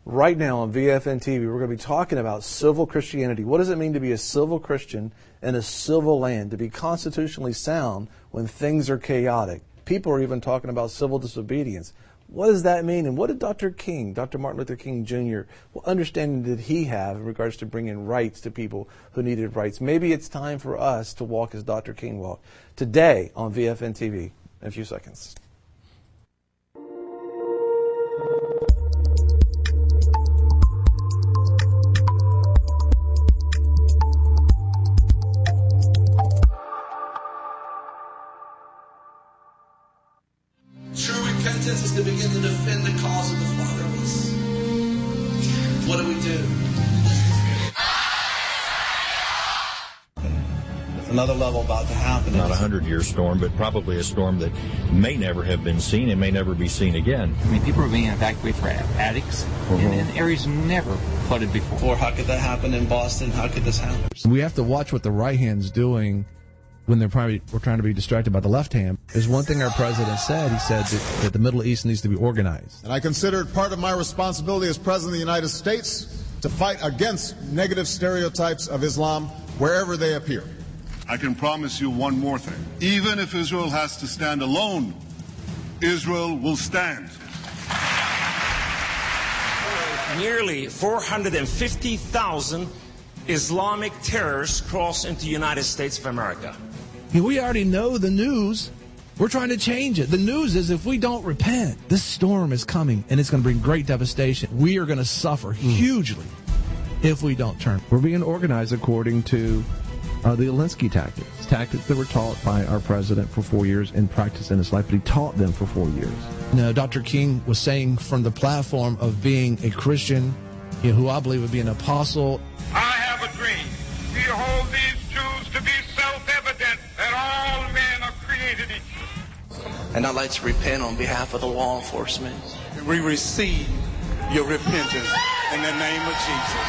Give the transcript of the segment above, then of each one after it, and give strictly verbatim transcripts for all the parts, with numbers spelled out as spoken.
Right now on V F N T V, we're going to be talking about civil Christianity. What does it mean to be a civil Christian in a civil land, to be constitutionally sound when things are chaotic? People are even talking about civil disobedience. What does that mean? And what did Doctor King, Doctor Martin Luther King Junior, what understanding did he have in regards to bringing rights to people who needed rights? Maybe it's time for us to walk as Doctor King walked. Today on V F N T V, in a few seconds. True repentance is to begin to defend the cause of the fatherless. What do we do? Another level about to happen. Not a hundred-year storm, but probably a storm that may never have been seen and may never be seen again. I mean, people are being evacuated for attics mm-hmm. in, in areas never flooded before. Or how could that happen in Boston? How could this happen? We have to watch what the right hand's doing when they're probably we're trying to be distracted by the left hand. There's one thing our president said. He said that, that the Middle East needs to be organized. And I consider it part of my responsibility as President of the United States to fight against negative stereotypes of Islam wherever they appear. I can promise you one more thing. Even if Israel has to stand alone, Israel will stand. Nearly four hundred fifty thousand Islamic terrorists crossed into the United States of America. We already know the news. We're trying to change it. The news is if we don't repent, this storm is coming and it's going to bring great devastation. We are going to suffer hugely if we don't turn. We're being organized according to uh, the Alinsky tactics, tactics that were taught by our president for four years and practiced in his life, but he taught them for four years. No, Doctor King was saying from the platform of being a Christian, you know, who I believe would be an apostle. I have a dream. We hold these truths to be self-evident that all men are created equal. And I'd like to repent on behalf of the law enforcement. We receive your repentance in the name of Jesus.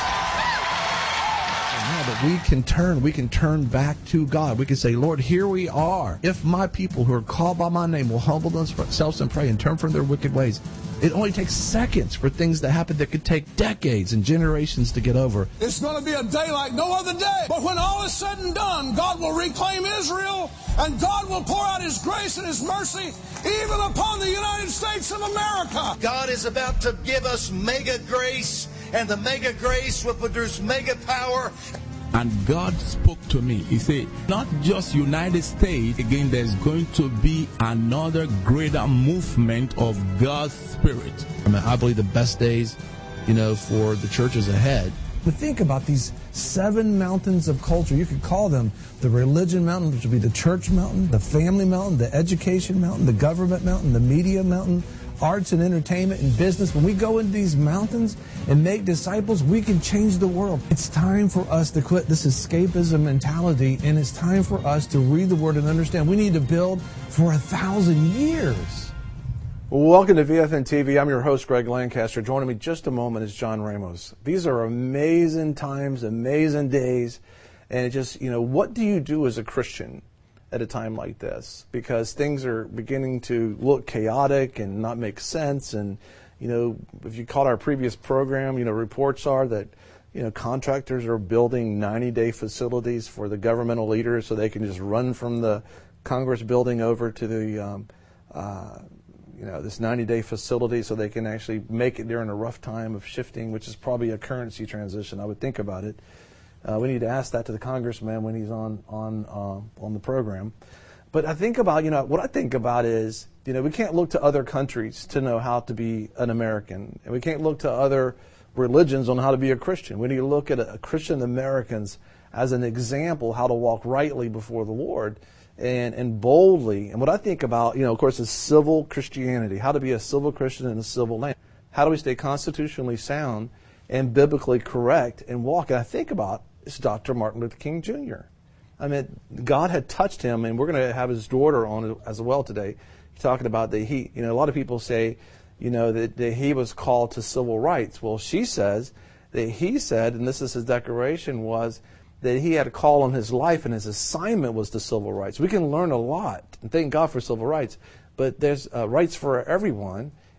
Yeah, but we can turn, we can turn back to God. We can say, Lord, here we are. If my people who are called by my name will humble themselves and pray and turn from their wicked ways, it only takes seconds for things to happen that could take decades and generations to get over. It's going to be a day like no other day. But when all is said and done, God will reclaim Israel, and God will pour out His grace and His mercy even upon the United States of America. God is about to give us mega grace, and the mega grace will produce mega power. And God spoke to me. He said, not just United States, again, there's going to be another greater movement of God's Spirit. I mean, I believe the best days, you know, for the church is ahead. But think about these seven mountains of culture. You could call them the religion mountain, which would be the church mountain, the family mountain, the education mountain, the government mountain, the media mountain, arts and entertainment and business. When we go into these mountains and make disciples, we can change the world. It's time for us to quit this escapism mentality, and it's time for us to read the Word and understand we need to build for a thousand years. Well, welcome to V F N T V. I'm your host, Greg Lancaster. Joining me just a moment is John Ramos. These are amazing times, amazing days, and it just, you know, what do you do as a Christian at a time like this? Because things are beginning to look chaotic and not make sense. And, you know, if you caught our previous program, you know, reports are that, you know, contractors are building ninety-day facilities for the governmental leaders so they can just run from the Congress building over to the, um, uh, you know, this ninety-day facility so they can actually make it during a rough time of shifting, which is probably a currency transition, I would think about it. Uh, we need to ask that to the congressman when he's on on uh, on the program. But I think about, you know, what I think about is, you know, we can't look to other countries to know how to be an American, and we can't look to other religions on how to be a Christian. We need to look at a, a Christian Americans as an example how to walk rightly before the Lord and and boldly. And what I think about, you know, of course, is civil Christianity, how to be a civil Christian in a civil land. How do we stay constitutionally sound and biblically correct and walk? And I think about is Doctor Martin Luther King Junior I mean, God had touched him, and we're going to have his daughter on as well today, talking about that he, you know, a lot of people say, you know, that, that he was called to civil rights. Well, she says that he said, and this is his declaration, was that he had a call on his life, and his assignment was to civil rights. We can learn a lot, and thank God for civil rights, but there's uh, rights for everyone,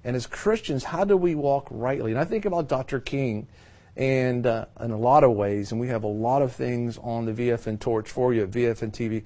And as Christians, how do we walk rightly? And I think about Doctor King, and uh, in a lot of ways, and we have a lot of things on the V F N torch for you at V F N T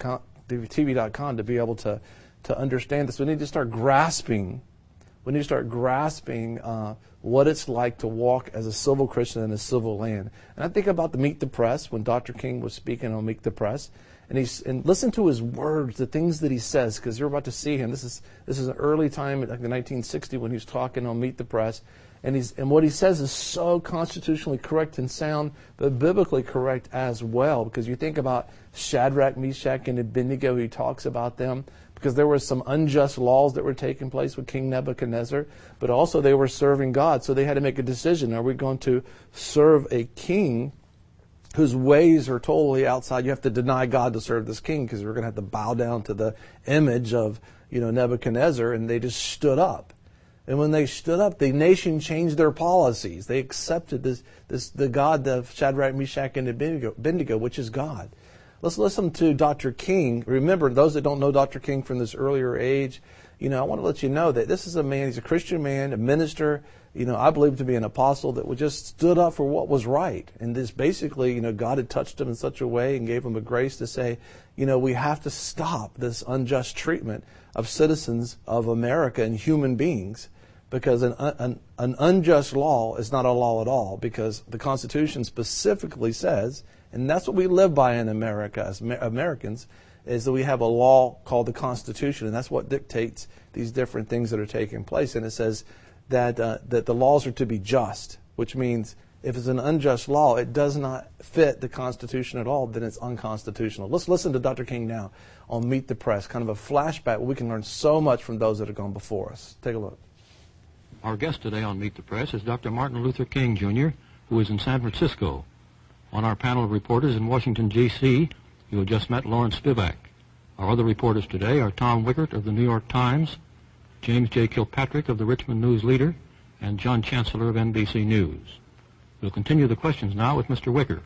V dot com to be able to, to understand this. We need to start grasping, we need to start grasping uh, what it's like to walk as a civil Christian in a civil land. And I think about the Meet the Press, when Doctor King was speaking on Meet the Press, and he's and listen to his words, the things that he says, because you're about to see him. This is this is an early time, like in nineteen sixty, when he was talking on Meet the Press, and he's and what he says is so constitutionally correct and sound, but biblically correct as well. Because you think about Shadrach, Meshach, and Abednego, he talks about them because there were some unjust laws that were taking place with King Nebuchadnezzar, but also they were serving God, so they had to make a decision: are we going to serve a king whose ways are totally outside? You have to deny God to serve this king, because we're going to have to bow down to the image of, you know, Nebuchadnezzar. And they just stood up. And when they stood up, the nation changed their policies. They accepted this, this the God of Shadrach, Meshach, and Abednego, Abednego, which is God. Let's listen to Doctor King. Remember, those that don't know Doctor King from this earlier age, you know, I want to let you know that this is a man, he's a Christian man, a minister, you know, I believe to be an apostle that would just stood up for what was right. And this basically, you know, God had touched him in such a way and gave him a grace to say, you know, we have to stop this unjust treatment of citizens of America and human beings, because an, an, an unjust law is not a law at all, because the Constitution specifically says, and that's what we live by in America as Americans, is that we have a law called the Constitution, and that's what dictates these different things that are taking place. And it says that uh, that the laws are to be just, which means if it's an unjust law, it does not fit the Constitution at all, then it's unconstitutional. Let's listen to Doctor King now on Meet the Press, kind of a flashback where we can learn so much from those that have gone before us. Take a look. Our guest today on Meet the Press is Doctor Martin Luther King, Junior, who is in San Francisco. On our panel of reporters in Washington, D C, you have just met Lawrence Spivak. Our other reporters today are Tom Wickert of the New York Times, James J. Kilpatrick of the Richmond News Leader, and John Chancellor of N B C News. We'll continue the questions now with Mister Wicker.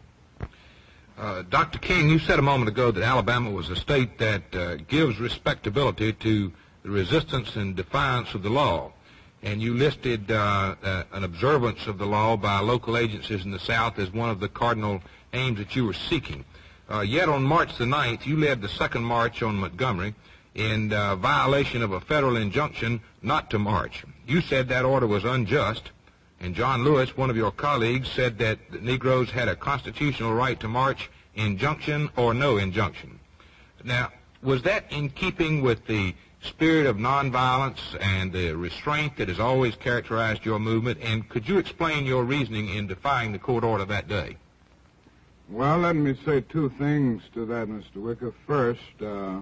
Uh, Doctor King, you said a moment ago that Alabama was a state that uh, gives respectability to the resistance and defiance of the law. And you listed uh, uh, an observance of the law by local agencies in the South as one of the cardinal aims that you were seeking. Uh, yet on March the ninth, you led the second march on Montgomery in uh, violation of a federal injunction not to march. You said that order was unjust, and John Lewis, one of your colleagues, said that the Negroes had a constitutional right to march, injunction or no injunction. Now, was that in keeping with the spirit of nonviolence and the restraint that has always characterized your movement, and could you explain your reasoning in defying the court order that day? Well, let me say two things to that, Mister Wicker. First, uh,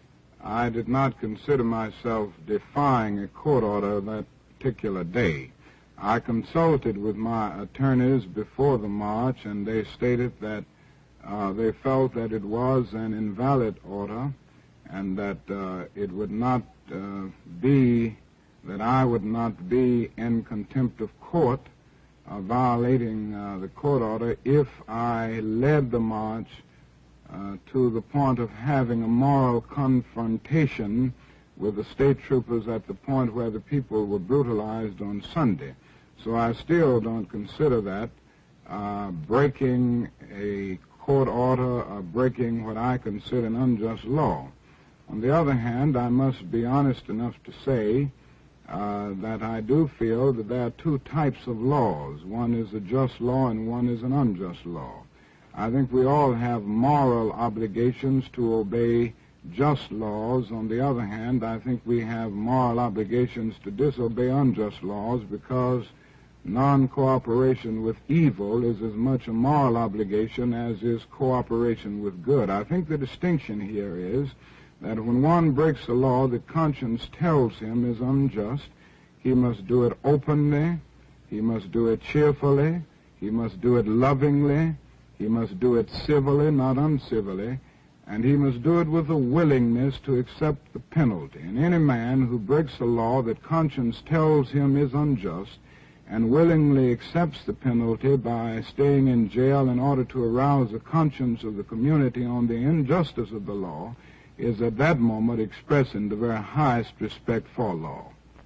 I did not consider myself defying a court order that particular day. I consulted with my attorneys before the march, and they stated that uh, they felt that it was an invalid order, and that uh, it would not uh, be, that I would not be in contempt of court, uh, violating uh, the court order, if I led the march uh, to the point of having a moral confrontation with the state troopers at the point where the people were brutalized on Sunday. So I still don't consider that uh, breaking a court order or breaking what I consider an unjust law. On the other hand, I must be honest enough to say uh, that I do feel that there are two types of laws. One is a just law and one is an unjust law. I think we all have moral obligations to obey just laws. On the other hand, I think we have moral obligations to disobey unjust laws, because non-cooperation with evil is as much a moral obligation as is cooperation with good. I think the distinction here is that when one breaks a law that conscience tells him is unjust, he must do it openly, he must do it cheerfully, he must do it lovingly, he must do it civilly, not uncivilly, and he must do it with a willingness to accept the penalty. And any man who breaks a law that conscience tells him is unjust and willingly accepts the penalty by staying in jail in order to arouse the conscience of the community on the injustice of the law is at that moment expressing the very highest respect for law.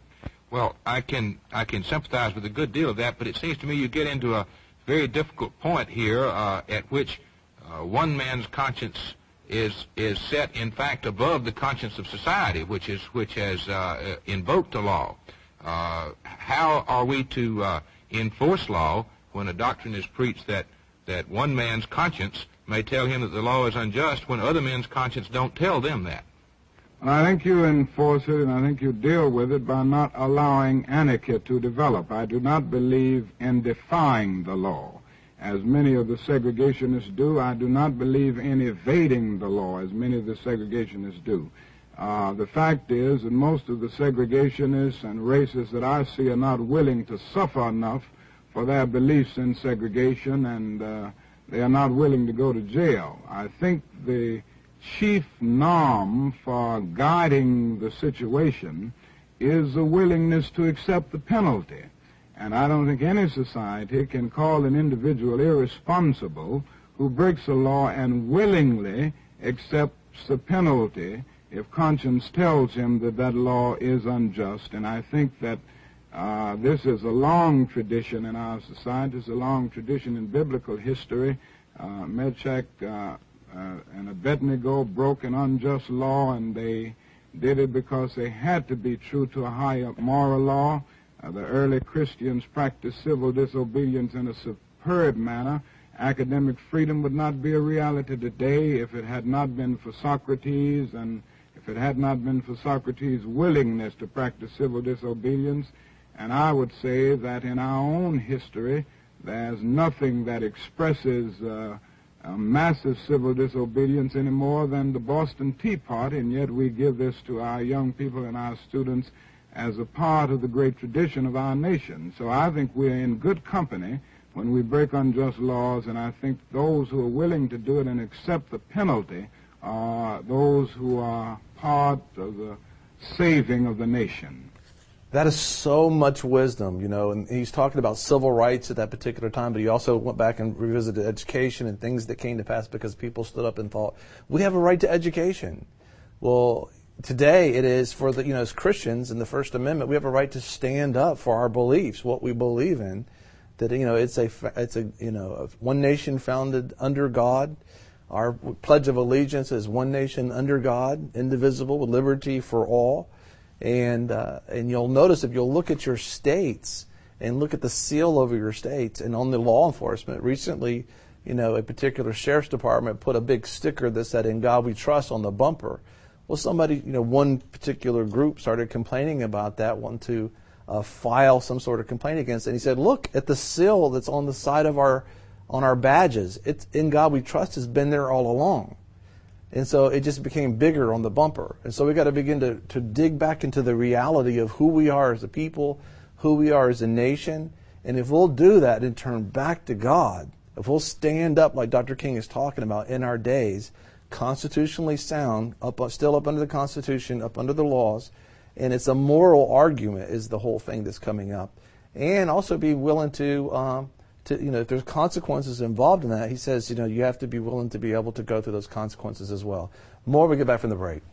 Well, I can I can sympathize with a good deal of that, but it seems to me you get into a very difficult point here uh, at which uh, one man's conscience is is set, in fact, above the conscience of society, which is which has uh, invoked the law. Uh, how are we to uh, enforce law when a doctrine is preached that that one man's conscience may tell him that the law is unjust when other men's conscience don't tell them that? And I think you enforce it, and I think you deal with it by not allowing anarchy to develop. I do not believe in defying the law, as many of the segregationists do. I do not believe in evading the law, as many of the segregationists do. Uh, the fact is that most of the segregationists and racists that I see are not willing to suffer enough for their beliefs in segregation, and uh, they are not willing to go to jail. I think the chief norm for guiding the situation is a willingness to accept the penalty. And I don't think any society can call an individual irresponsible who breaks a law and willingly accepts the penalty if conscience tells him that that law is unjust. And I think that uh, this is a long tradition in our society. It's a long tradition in biblical history. Uh, Meshach uh, Uh, and Abednego broke an unjust law, and they did it because they had to be true to a higher moral law. Uh, the early Christians practiced civil disobedience in a superb manner. Academic freedom would not be a reality today if it had not been for Socrates, and if it had not been for Socrates' willingness to practice civil disobedience. And I would say that in our own history, there's nothing that expresses uh, Uh, massive civil disobedience any more than the Boston Tea Party, and yet we give this to our young people and our students as a part of the great tradition of our nation. So I think we're in good company when we break unjust laws, and I think those who are willing to do it and accept the penalty are those who are part of the saving of the nation. That is so much wisdom, you know, and he's talking about civil rights at that particular time, but he also went back and revisited education and things that came to pass because people stood up and thought, we have a right to education. Well, today it is for the, you know, as Christians in the First Amendment, we have a right to stand up for our beliefs, what we believe in, that, you know, it's a, it's a, you know, one nation founded under God. Our Pledge of Allegiance is one nation under God, indivisible, with liberty for all. And uh, and you'll notice if you'll look at your states and look at the seal over your states and on the law enforcement, recently, you know, a particular sheriff's department put a big sticker that said, "In God We Trust" on the bumper. Well, somebody, you know, one particular group started complaining about that, wanting to uh, file some sort of complaint against it. And he said, look at the seal that's on the side of our, on our badges. It's "In God We Trust" has been there all along. And so it just became bigger on the bumper. And so we got to begin to, to dig back into the reality of who we are as a people, who we are as a nation. And if we'll do that and turn back to God, if we'll stand up like Doctor King is talking about in our days, constitutionally sound, up still up under the Constitution, up under the laws, and it's a moral argument is the whole thing that's coming up. And also be willing to... Um, To, you know, if there's consequences involved in that, he says, you know, you have to be willing to be able to go through those consequences as well. More when we get back from the break.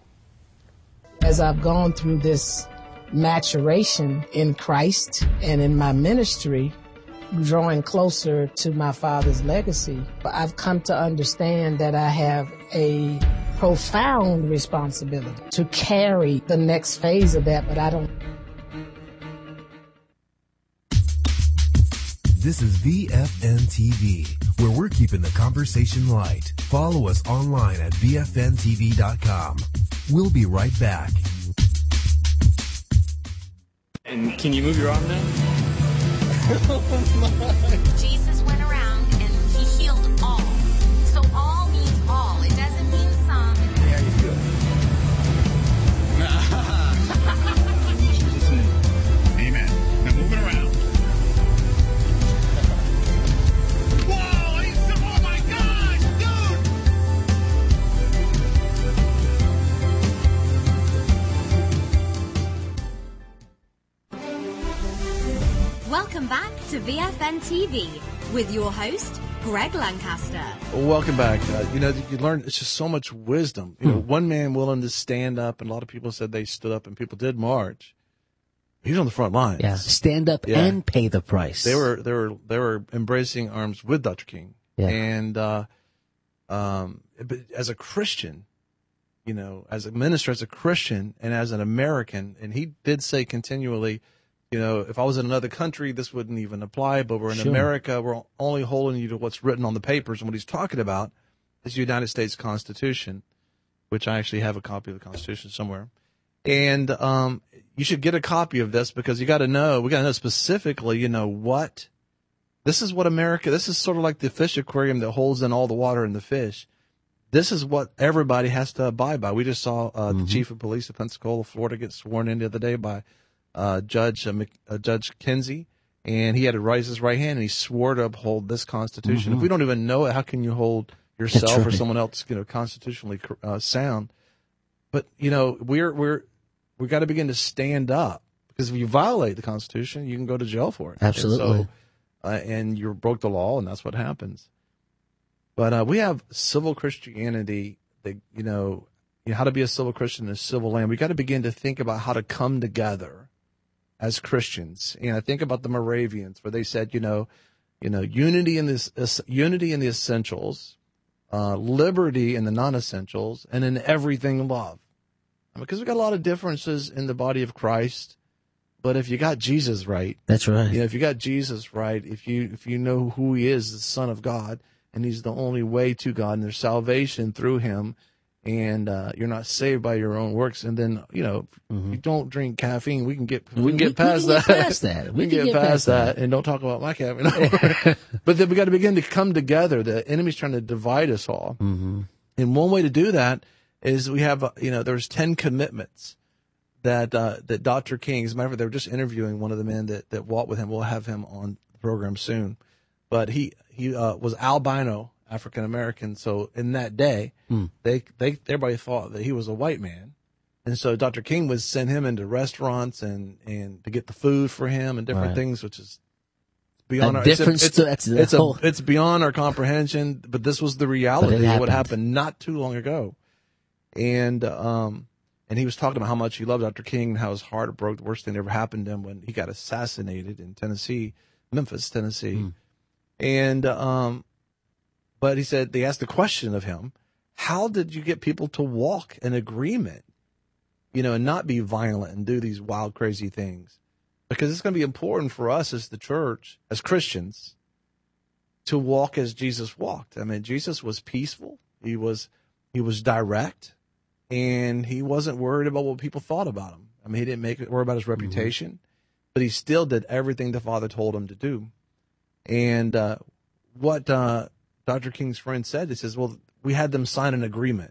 As I've gone through this maturation in Christ and in my ministry, drawing closer to my father's legacy, I've come to understand that I have a profound responsibility to carry the next phase of that, but I don't. This is V F N T V, where we're keeping the conversation light. Follow us online at V F N T V dot com. We'll be right back. And can you move your arm now? Oh my. Jesus went around and he healed all. So all means all. It doesn't mean some. Yeah, you feel it. Jesus name. Amen. Now move it around. Whoa! He's so, oh my gosh, dude! Welcome back to V F N T V with your host, Greg Lancaster. Welcome back. Uh, you know, you learn it's just so much wisdom. You know, one man willing to stand up, and a lot of people said they stood up, and people did march. He was on the front lines. Yeah, stand up Yeah. and pay the price. They were they were they were embracing arms with Doctor King. Yeah. And uh, um, but as a Christian, you know, as a minister, as a Christian, and as an American, and he did say continually, you know, if I was in another country, this wouldn't even apply. But we're in Sure. America. We're only holding you to what's written on the papers. And what he's talking about is the United States Constitution, which I actually have a copy of the Constitution somewhere. And um, you should get a copy of this because you got to know, we got to know specifically, you know, what, this is what America, this is sort of like the fish aquarium that holds in all the water and the fish. This is what everybody has to abide by. We just saw uh, Mm-hmm. the chief of police of Pensacola, Florida, get sworn in the other day by uh, Judge uh, Mc, uh, Judge Kinsey, and he had to raise his right hand and he swore to uphold this Constitution. Mhm. If we don't even know it, how can you hold yourself That's or right. someone else, you know, constitutionally uh, sound? But you know, we're we're we got to begin to stand up because if you violate the Constitution, you can go to jail for it. Absolutely. And, so, uh, and you broke the law, and that's what happens. But uh, we have civil Christianity. That you know, you know, how to be a civil Christian in a civil land. We got to begin to think about how to come together as Christians. And I think about the Moravians, where they said, you know, you know, unity in this uh, unity in the essentials, uh, liberty in the non-essentials, and in everything love. Because we've got a lot of differences in the body of Christ, but if you got Jesus right, That's right. you know, if you got Jesus right, if you if you know who he is, the Son of God, and he's the only way to God, and there's salvation through him, and uh, you're not saved by your own works, and then you know, if you don't drink caffeine, we can get we, We- can get we past can that. get past that. We, can get, past that. and don't talk about my caffeine. But then we got to begin to come together. The enemy's trying to divide us all, Mm-hmm. and one way to do that is we have, uh, you know, there's ten commitments that uh, that Doctor King, as a matter of fact, they were just interviewing one of the men that, that walked with him. We'll have him on the program soon. But he he uh, was albino, African American. So in that day, Mm. they they everybody thought that he was a white man, and so Doctor King would send him into restaurants and, and to get the food for him and different Right. things, which is beyond A our it's a- different it's, sto- a, that's the it's, a, whole- it's beyond our comprehension. But this was the reality of what happened. happened not too long ago. And um, and he was talking about how much he loved Doctor King and how his heart broke. The worst thing that ever happened to him when he got assassinated in Tennessee, Memphis, Tennessee. Mm. And um, but he said they asked the question of him, how did you get people to walk in agreement, you know, and not be violent and do these wild, crazy things? Because it's going to be important for us as the church, as Christians, to walk as Jesus walked. I mean, Jesus was peaceful. He was he was direct. And he wasn't worried about what people thought about him. I mean, he didn't make it worry about his reputation, mm-hmm. but he still did everything the Father told him to do. And uh, what uh, Doctor King's friend said, he says, well, we had them sign an agreement.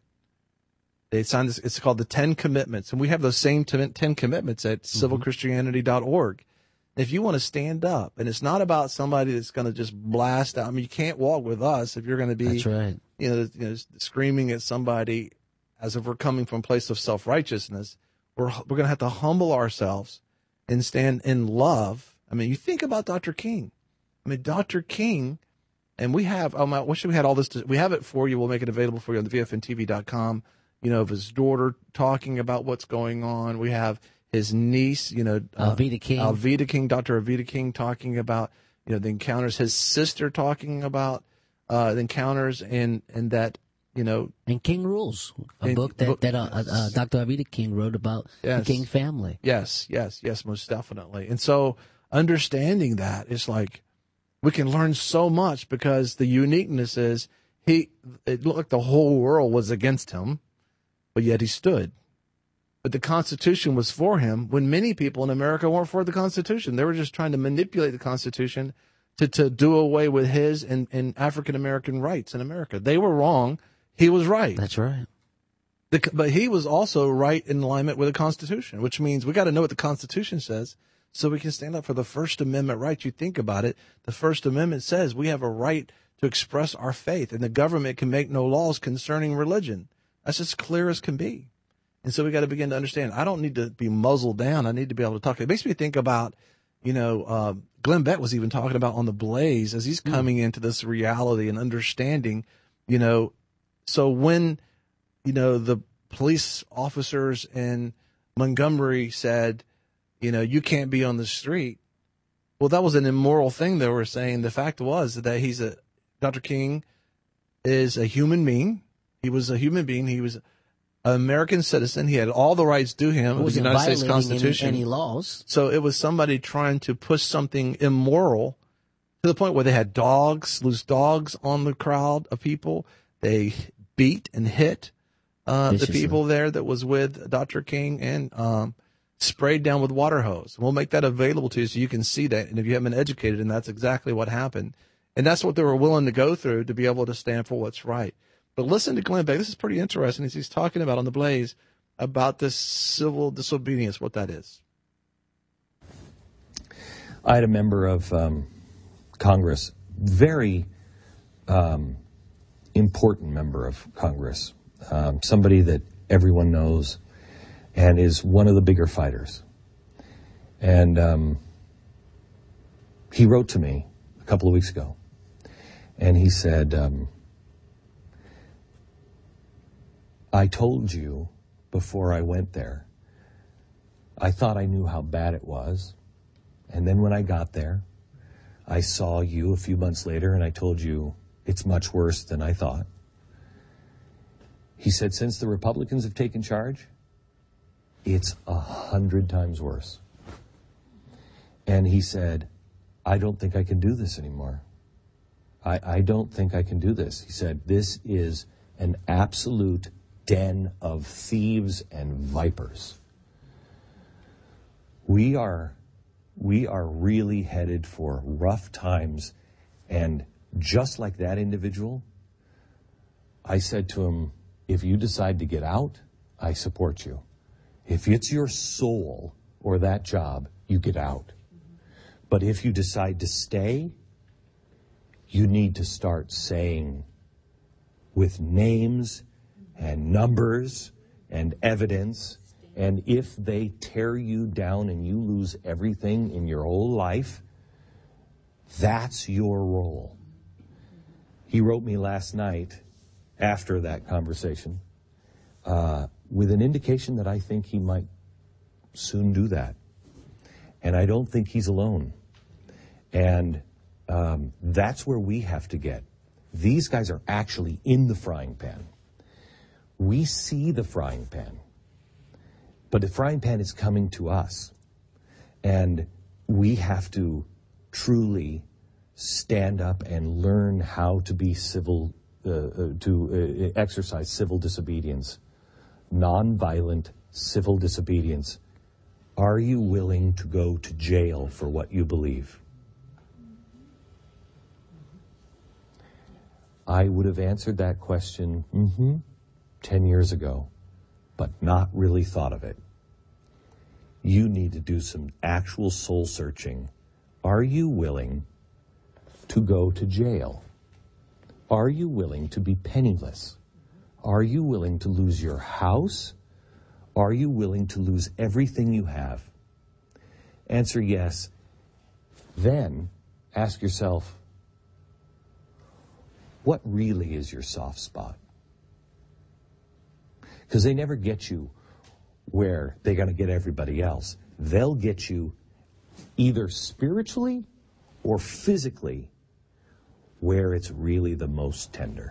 They signed this, it's called the Ten Commitments. And we have those same ten, ten commitments at mm-hmm. civil christianity dot org. If you want to stand up, and it's not about somebody that's going to just blast out. I mean, you can't walk with us if you're going to be, That's right. you know, you know, screaming at somebody as if we're coming from a place of self-righteousness. We're we're going to have to humble ourselves and stand in love. I mean, you think about Doctor King. I mean, Doctor King, and we have, oh my, I wish we had all this. To, we have it for you. We'll make it available for you on the V F N T V dot com. You know, of his daughter talking about what's going on. We have his niece, you know, uh, Alveda King. Alveda King, Doctor Alveda King talking about, you know, the encounters. His sister talking about uh, the encounters and, and that, you know. And King Rules, a and, book that, book, that uh, uh, Doctor Alveda King wrote about yes. the King family. Yes, yes, yes, most definitely. And so understanding that is like, we can learn so much because the uniqueness is he, it looked like the whole world was against him, but yet he stood. But the Constitution was for him when many people in America weren't for the Constitution. They were just trying to manipulate the Constitution to, to do away with his and, and African-American rights in America. They were wrong. He was right. That's right. The, but he was also right in alignment with the Constitution, which means we got to know what the Constitution says so we can stand up for the First Amendment right. You think about it. The First Amendment says we have a right to express our faith, and the government can make no laws concerning religion. That's as clear as can be. And so we got to begin to understand, I don't need to be muzzled down. I need to be able to talk. It makes me think about, you know, uh, Glenn Beck was even talking about on The Blaze as he's coming mm. into this reality and understanding, you know, so when, you know, the police officers in Montgomery said, you know, you can't be on the street. Well, that was an immoral thing they were saying. The fact was that he's a, Doctor King is a human being. He was a human being. He was an American citizen. He had all the rights due him of the United States Constitution. Any, any laws. So it was somebody trying to push something immoral to the point where they had dogs, loose dogs on the crowd of people. They beat and hit uh, the people there that was with Doctor King and um, sprayed down with water hose. We'll make that available to you so you can see that. And if you haven't been educated, and that's exactly what happened. And that's what they were willing to go through to be able to stand for what's right. But listen to Glenn Beck. This is pretty interesting as he's talking about on The Blaze about this civil disobedience, what that is. I had a member of um, Congress, very um, important member of Congress, um, somebody that everyone knows and is one of the bigger fighters. And um, he wrote to me a couple of weeks ago, and he said, um, I told you before I went there, I thought I knew how bad it was. And then when I got there, I saw you a few months later and I told you it's much worse than I thought. He said, since the Republicans have taken charge, it's a hundred times worse. And he said, I don't think I can do this anymore. I, I don't think I can do this. He said, this is an absolute den of thieves and vipers. We are, we are really headed for rough times. And just like that individual, I said to him, if you decide to get out, I support you. If it's your soul or that job, you get out. But if you decide to stay, you need to start saying with names and numbers and evidence, and if they tear you down and you lose everything in your whole life, that's your role. He wrote me last night after that conversation uh, with an indication that I think he might soon do that. And I don't think he's alone. And um, that's where we have to get. These guys are actually in the frying pan. We see the frying pan, but the frying pan is coming to us. And we have to truly stand up and learn how to be civil, uh, uh, to uh, exercise civil disobedience, nonviolent civil disobedience. Are you willing to go to jail for what you believe? I would have answered that question mm-hmm, ten years ago, but not really thought of it. You need to do some actual soul searching. Are you willing to go to jail? Are you willing to be penniless? Are you willing to lose your house? Are you willing to lose everything you have? Answer yes. Then ask yourself, what really is your soft spot? Because they never get you where they're going to get everybody else. They'll get you either spiritually or physically where it's really the most tender.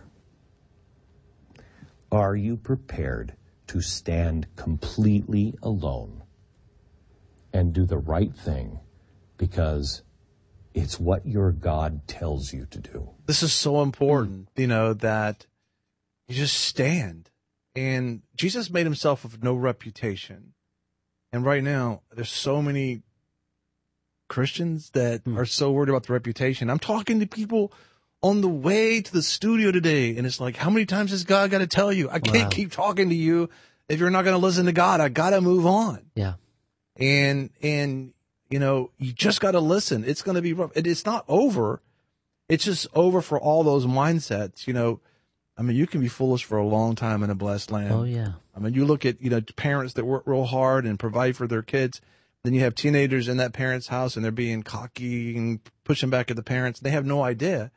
Are you prepared to stand completely alone and do the right thing because it's what your God tells you to do? This is so important, you know, that you just stand. And Jesus made himself of no reputation. And right now, there's so many Christians that mm. are so worried about the reputation. I'm talking to people on the way to the studio today, and it's like, how many times has God got to tell you? I can't wow. keep talking to you if you're not going to listen to God. I got to move on. Yeah. And, and, you know, you just got to listen. It's going to be rough. It, it's not over. It's just over for all those mindsets. You know, I mean, you can be foolish for a long time in a blessed land. Oh, yeah. I mean, you look at, you know, parents that work real hard and provide for their kids. Then you have teenagers in that parent's house and they're being cocky and pushing back at the parents. They have no idea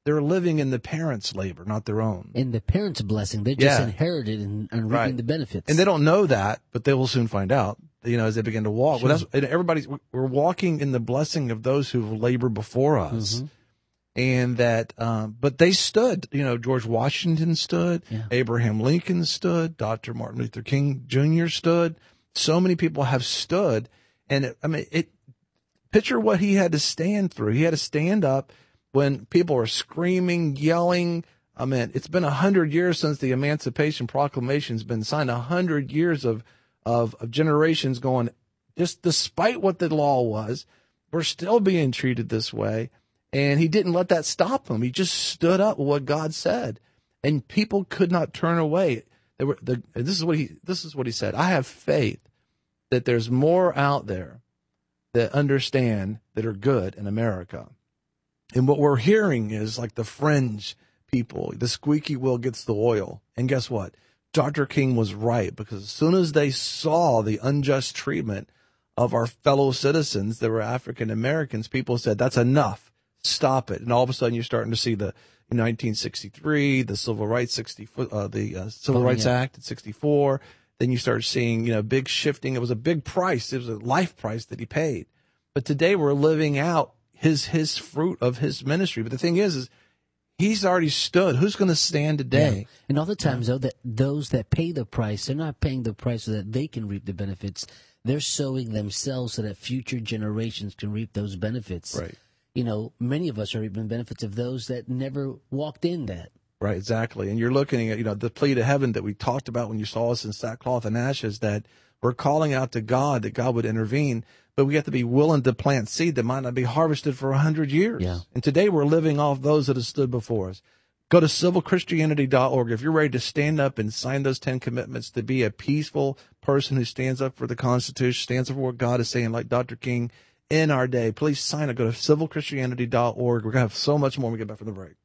They're living in the parents' labor, not their own. In the parents' blessing. They just Yeah. inherited and, and reaping Right. the benefits. And they don't know that, but they will soon find out, you know, as they begin to walk. Sure. Well, that's, and everybody's, we're walking in the blessing of those who labored before us. Mm-hmm. And that, um, but they stood, you know, George Washington stood, Yeah. Abraham Lincoln stood, Doctor Martin Luther King Junior stood. So many people have stood. And it, I mean, it, picture what he had to stand through. He had to stand up when people are screaming, yelling. I mean, it's been a hundred years since the Emancipation Proclamation's been signed, a hundred years of, of, of generations going, just despite what the law was, we're still being treated this way. And he didn't let that stop him. He just stood up with what God said, and people could not turn away. They were the, and this is what he, this is what he said. I have faith that there's more out there that understand, that are good in America. And what we're hearing is like the fringe people, the squeaky wheel gets the oil. And guess what? Doctor King was right, because as soon as they saw the unjust treatment of our fellow citizens that were African Americans, people said, that's enough. Stop it. And all of a sudden you're starting to see the in nineteen sixty-three, the Civil Rights sixty, uh, the uh, Civil Oh, Rights yeah. Act in sixty-four. Then you start seeing, you know, big shifting. It was a big price. It was a life price that he paid. But today we're living out his his fruit of his ministry. But the thing is, is he's already stood. Who's going to stand today? Yeah. And all the times, though, that those that pay the price, they're not paying the price so that they can reap the benefits. They're sowing themselves so that future generations can reap those benefits. Right. You know, many of us are reaping benefits of those that never walked in that. Right, exactly. And you're looking at, you know, the plea to heaven that we talked about when you saw us in sackcloth and ashes, that we're calling out to God, that God would intervene, but we have to be willing to plant seed that might not be harvested for a hundred years. Yeah. And today we're living off those that have stood before us. Go to civil christianity dot org if you're ready to stand up and sign those ten commitments to be a peaceful person who stands up for the Constitution, stands up for what God is saying, like Doctor King, in our day. Please sign up. Go to civil christianity dot org. We're going to have so much more when we get back from the break.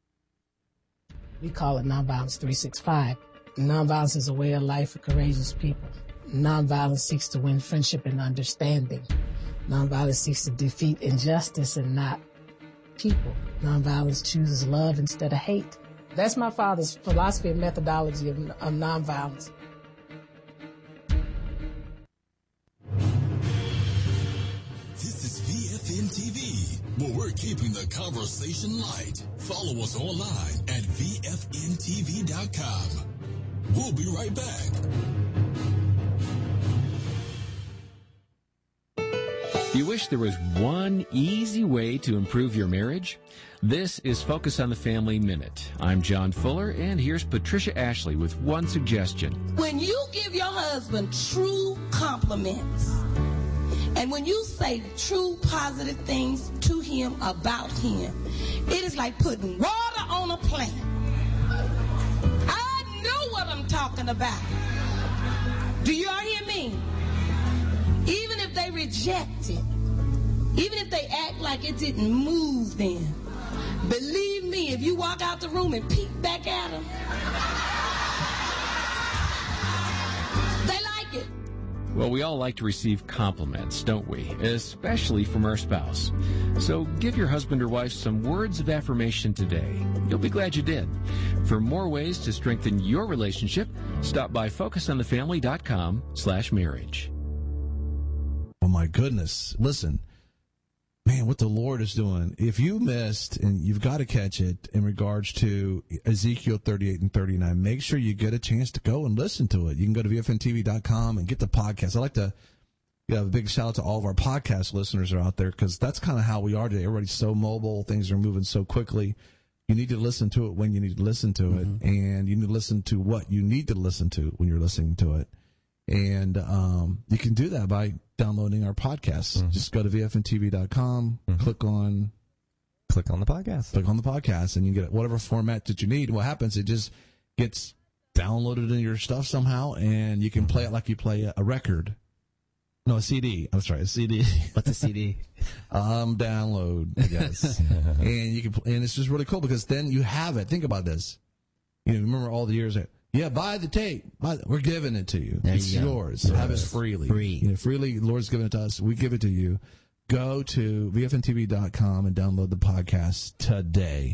We call it Nonviolence three sixty-five. Nonviolence is a way of life for courageous people. Nonviolence seeks to win friendship and understanding. Nonviolence seeks to defeat injustice and not people. Nonviolence chooses love instead of hate. That's my father's philosophy and methodology of, of nonviolence. This is V F N T V, where we're keeping the conversation light. Follow us online at V F N T V dot com. We'll be right back. You wish there was one easy way to improve your marriage? This is Focus on the Family Minute. I'm John Fuller, and here's Patricia Ashley with one suggestion. When you give your husband true compliments, and when you say true positive things to him about him, it is like putting water on a plant. I know what I'm talking about. Do you all hear me? Even if they reject it, even if they act like it didn't move them, believe me, if you walk out the room and peek back at them, they like it. Well, we all like to receive compliments, don't we? Especially from our spouse. So give your husband or wife some words of affirmation today. You'll be glad you did. For more ways to strengthen your relationship, stop by focus on the family dot com slash marriage. Oh, my goodness. Listen, man, what the Lord is doing. If you missed, and you've got to catch it in regards to Ezekiel thirty-eight and thirty-nine, make sure you get a chance to go and listen to it. You can go to V F N T V dot com and get the podcast. I'd like to give a big shout out to all of our podcast listeners that are out there, because that's kind of how we are today. Everybody's so mobile. Things are moving so quickly. You need to listen to it when you need to listen to it, mm-hmm. and you need to listen to what you need to listen to when you're listening to it. And um, you can do that by downloading our podcasts. Mm-hmm. Just go to V F N T V dot com, mm-hmm. click on click on the podcast. Click on the podcast, and you get whatever format that you need. What happens, it just gets downloaded into your stuff somehow, and you can play it like you play a, a record. No, a C D. I'm sorry, a C D. What's a C D? um, download, I guess. and you can, and it's just really cool, because then you have it. Think about this. You know, remember all the years that, yeah, buy the tape. Buy the, we're giving it to you. There it's you yours. Yes. Have it freely. Free. You know, freely, the Lord's given it to us. We give it to you. Go to V F N T V dot com and download the podcast today.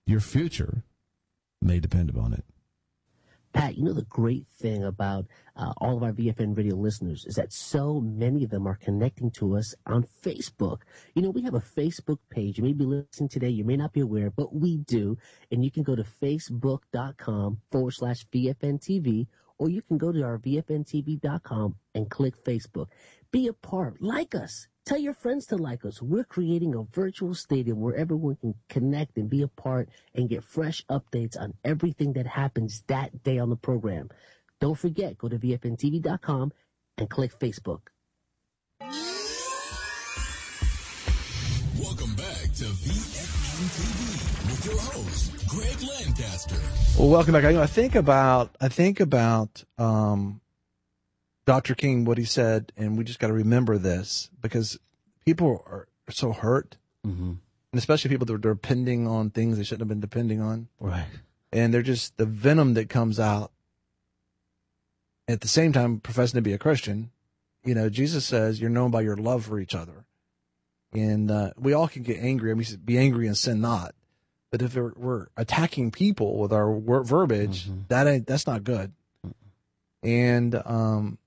your future may depend upon it. Pat, you know the great thing about uh, all of our V F N radio listeners is that so many of them are connecting to us on Facebook. You know, we have a Facebook page. You may be listening today. You may not be aware, but we do. And you can go to facebook.com forward slash VFNTV, or you can go to our V F N T V dot com and click Facebook. Be a part. Like us. Tell your friends to like us. We're creating a virtual stadium where everyone can connect and be a part and get fresh updates on everything that happens that day on the program. Don't forget, go to V F N T V dot com and click Facebook. Welcome back to V F N T V with your host, Greg Lancaster. Well, welcome back. I, you know, I think about, I think about, um, Doctor King, what he said, and we just got to remember this because people are so hurt, mm-hmm. and especially people that are depending on things they shouldn't have been depending on. Right. And they're just the venom that comes out. At the same time, professing to be a Christian, you know, Jesus says you're known by your love for each other. And uh, we all can get angry. I mean, be angry and sin not. But if we're, we're attacking people with our wor- verbiage, mm-hmm. that ain't that's not good. Mm-hmm. And um.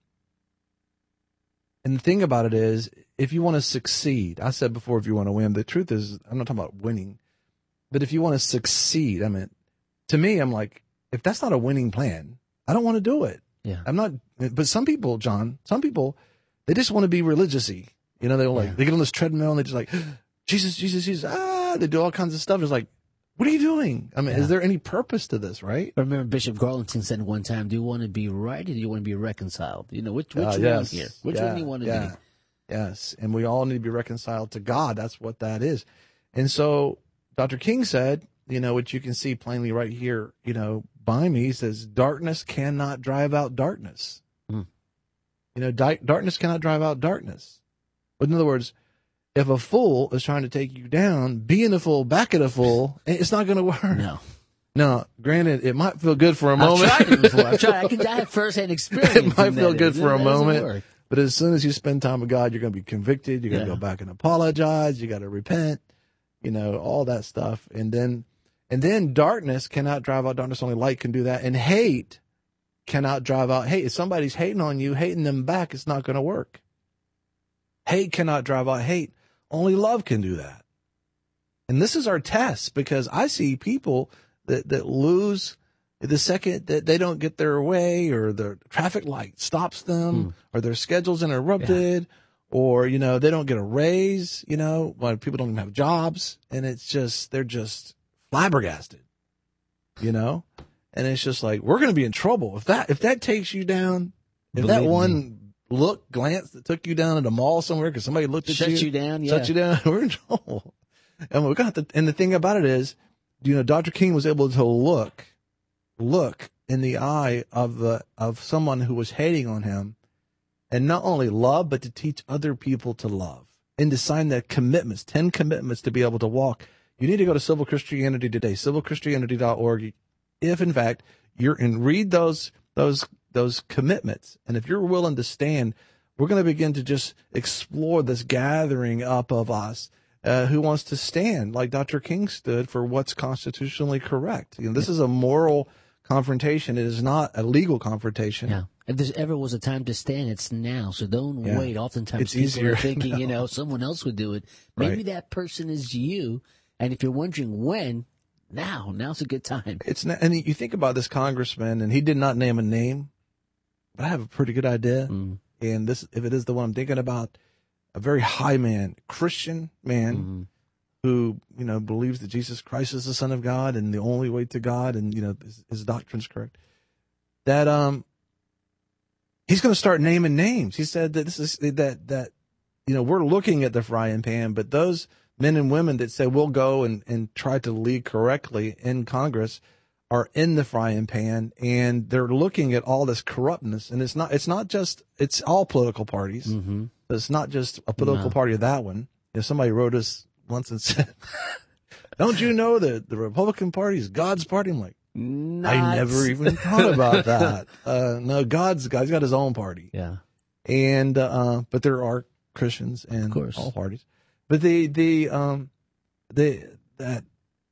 And the thing about it is, if you want to succeed, I said before, if you want to win, the truth is, I'm not talking about winning, but if you want to succeed, I mean, to me, I'm like, if that's not a winning plan, I don't want to do it. Yeah. I'm not, but some people, John, some people, they just want to be religious-y. You know, they're like, yeah. they get on this treadmill and they just like, Jesus, Jesus, Jesus, ah, they do all kinds of stuff. It's like, what are you doing? I mean, yeah. is there any purpose to this, right? I remember Bishop Garlington said one time, do you want to be right or do you want to be reconciled? You know, which, which uh, yes. one here? Which yeah. one do you want to yeah. be? Yes, and we all need to be reconciled to God. That's what that is. And so Doctor King said, you know, which you can see plainly right here, you know, by me, he says, darkness cannot drive out darkness. Mm. You know, di- darkness cannot drive out darkness. But in other words, if a fool is trying to take you down, being a fool back at a fool, it's not going to work. No. No, granted, it might feel good for a moment. I've tried it before. I've tried. I can I have first-hand experience. It might feel that. good for a that moment. Work. But as soon as you spend time with God, you're going to be convicted. You're going to Yeah. go back and apologize. You got to repent, you know, all that stuff. And then, and then darkness cannot drive out darkness. Only light can do that. And hate cannot drive out hate. If somebody's hating on you, hating them back, it's not going to work. Hate cannot drive out hate. Only love can do that. And this is our test, because I see people that, that lose the second that they don't get their way, or the traffic light stops them, mm. or their schedule's interrupted, yeah. or, you know, they don't get a raise, you know, when people don't even have jobs. And it's just, they're just flabbergasted, you know, and it's just like, we're going to be in trouble. If that, if that takes you down, if Believe that one me. look, glance that took you down at a mall somewhere because somebody looked at shut you, you down, yeah. shut you down, we're in trouble. And we're going to, and the thing about it is, you know, Doctor King was able to look, look in the eye of the, of someone who was hating on him, and not only love, but to teach other people to love and to sign that commitments, ten commitments to be able to walk. You need to go to Civil Christianity Today, civil christianity dot org. If in fact you're and read those, those, those commitments. And if you're willing to stand, we're going to begin to just explore this gathering up of us. Uh, who wants to stand like Doctor King stood for what's constitutionally correct? You know, this is a moral confrontation. It is not a legal confrontation. Yeah. If there's ever was a time to stand, it's now. So don't yeah. wait. Oftentimes it's people easier. are thinking, no. you know, someone else would do it. Maybe right. that person is you. And if you're wondering when, now, now's a good time. It's not, and you think about this congressman, and he did not name a name, but I have a pretty good idea. Mm. And this, if it is the one I'm thinking about, a very high man, Christian man, mm-hmm. who, you know, believes that Jesus Christ is the Son of God and the only way to God, and, you know, his, his doctrine's correct, that um, he's going to start naming names. He said that this is, that, that, you know, we're looking at the frying pan, but those men and women that say we'll go and, and try to lead correctly in Congress are in the frying pan, and they're looking at all this corruptness. And it's not, it's not just, it's all political parties. Mm-hmm. It's not just a political no. party of that one. You know, somebody wrote us once and said, don't you know that the Republican Party is God's party? I'm like, Not. I never even thought about that. Uh, no, God's, God's got his own party. Yeah. And, uh, but there are Christians in of course. all parties. But the, the, um, the, that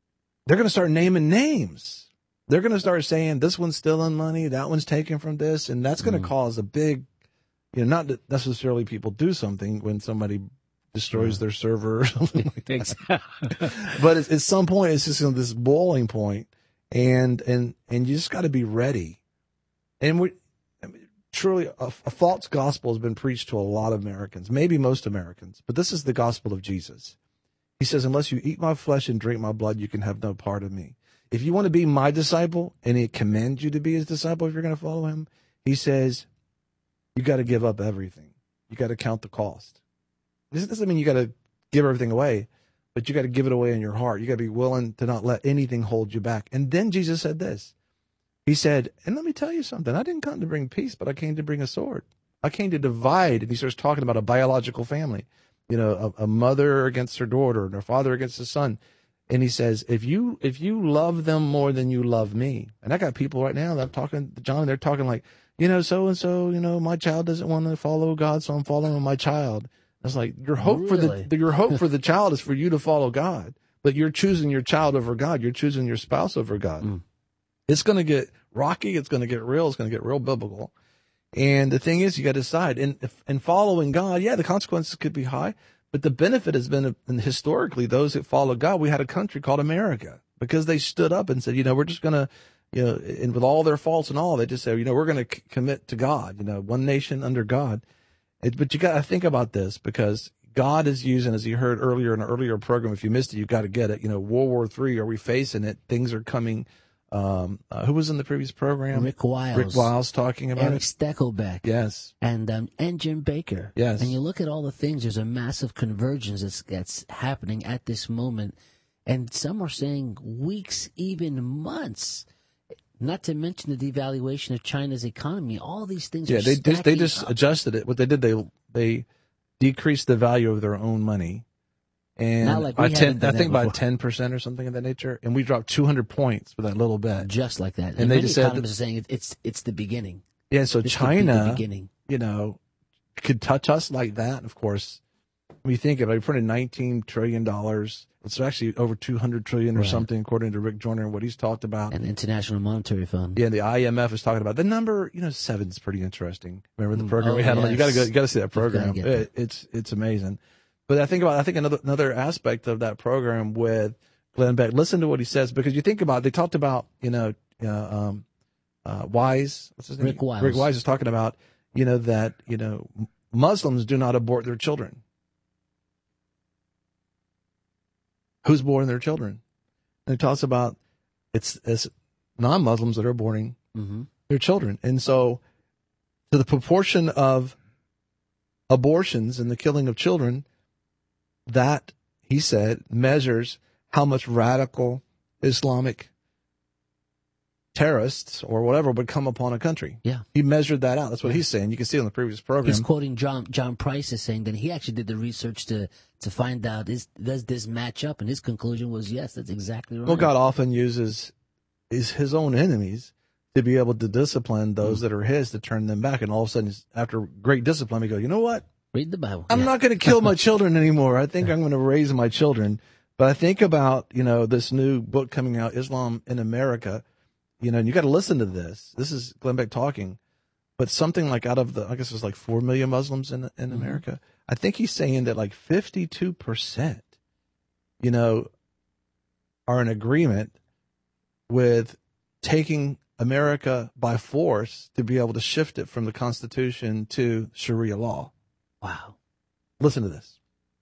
they're going to start naming names. They're going to start saying this one's stealing money, that one's taken from this, and that's going to mm. cause a big, you know, not that necessarily people do something when somebody destroys yeah. their server or something like that. But it's, at some point, it's just you know, this boiling point, and and and you just got to be ready. And we I mean, truly, a, a false gospel has been preached to a lot of Americans, maybe most Americans, but this is the gospel of Jesus. He says, unless you eat my flesh and drink my blood, you can have no part of me. If you want to be my disciple, and he commands you to be his disciple if you're going to follow him, he says, you got to give up everything. You got to count the cost. This doesn't mean you got to give everything away, but you got to give it away in your heart. You got to be willing to not let anything hold you back. And then Jesus said this. He said, and let me tell you something. I didn't come to bring peace, but I came to bring a sword. I came to divide. And he starts talking about a biological family, you know, a, a mother against her daughter and her father against his son. And he says, if you if you love them more than you love me, and I got people right now that I'm talking to John, they're talking like, you know, so and so, you know, my child doesn't want to follow God, so I'm following my child. I was like, your hope really? for the your hope for the child is for you to follow God, but you're choosing your child over God. You're choosing your spouse over God. Mm. It's going to get rocky. It's going to get real. It's going to get real biblical. And the thing is, you got to decide. And if, in following God, yeah, the consequences could be high. But the benefit has been, and historically, those that follow God, we had a country called America because they stood up and said, you know, we're just going to, you know, and with all their faults and all, they just said, you know, we're going to c- commit to God, you know, one nation under God. It, but you got to think about this because God is using, as you heard earlier in an earlier program, if you missed it, you've got to get it. You know, World War Three, are we facing it? Things are coming. Um, uh, who was in the previous program? Rick Wiles. Rick Wiles talking about Eric it. Steckelbeck. Yes. And um, and Jim Baker. Yes. And you look at all the things, there's a massive convergence that's, that's happening at this moment. And some are saying weeks, even months. Not to mention the devaluation of China's economy. All these things yeah, are they just, they just up. adjusted it. What they did, they they decreased the value of their own money. And Not like by we ten, I think by before. ten percent or something of that nature, and we dropped two hundred points for that little bit. Just like that. And, and they many just said, economists are saying it, it's it's the beginning. Yeah, so This China, the beginning. you know, could touch us like that. Of course, when you think about it, we printed nineteen trillion dollars. It's actually over two hundred trillion dollars or Right. something, according to Rick Joyner and what he's talked about. And International Monetary Fund. Yeah, the I M F is talking about the number. You know, seven's pretty interesting. Remember the Mm. program Oh, we had on? yes. You got to go. You got to see that You've gotta program. get It, it's it's amazing. But I think about I think another another aspect of that program with Glenn Beck. Listen to what he says because you think about they talked about you know uh, um, uh, Wise. What's his name? Rick Wiles. Rick Wise is talking about you know that you know Muslims do not abort their children. Who's aborting their children? And he talks about it's, it's non-Muslims that are aborting Mm-hmm. their children. And so to the proportion of abortions and the killing of children, that, he said, measures how much radical Islamic terrorists or whatever would come upon a country. Yeah. He measured that out. That's what he's saying. You can see on the previous program. He's quoting John John Price as saying that he actually did the research to to find out is does this match up, and his conclusion was yes, that's exactly right. Well, God often uses is his own enemies to be able to discipline those mm. that are his to turn them back. And all of a sudden, after great discipline, we go, you know what? Read the Bible. I'm yeah. not going to kill my children anymore. I think I'm going to raise my children. But I think about, you know, this new book coming out, Islam in America, you know, and you got to listen to this. This is Glenn Beck talking. But something like out of the, I guess it's like four million Muslims in in mm-hmm. America. I think he's saying that like fifty-two percent, you know, are in agreement with taking America by force to be able to shift it from the Constitution to Sharia law. Wow. Listen to this.